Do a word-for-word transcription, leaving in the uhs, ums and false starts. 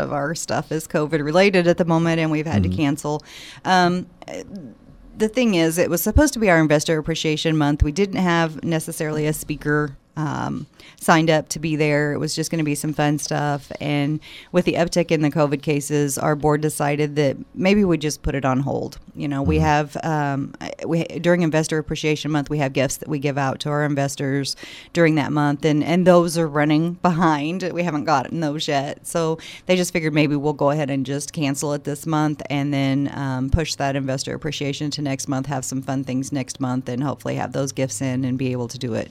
of our stuff is COVID related at the moment, and we've had mm-hmm. to cancel. Um, the thing is, it was supposed to be our Investor Appreciation Month. We didn't have necessarily a speaker um, signed up to be there. It was just going to be some fun stuff. And with the uptick in the COVID cases, our board decided that maybe we just put it on hold. You know, mm-hmm. we have, um, we during Investor Appreciation Month, we have gifts that we give out to our investors during that month. And, and those are running behind. We haven't gotten those yet. So they just figured maybe we'll go ahead and just cancel it this month and then um, push that Investor Appreciation to next month, have some fun things next month, and hopefully have those gifts in and be able to do it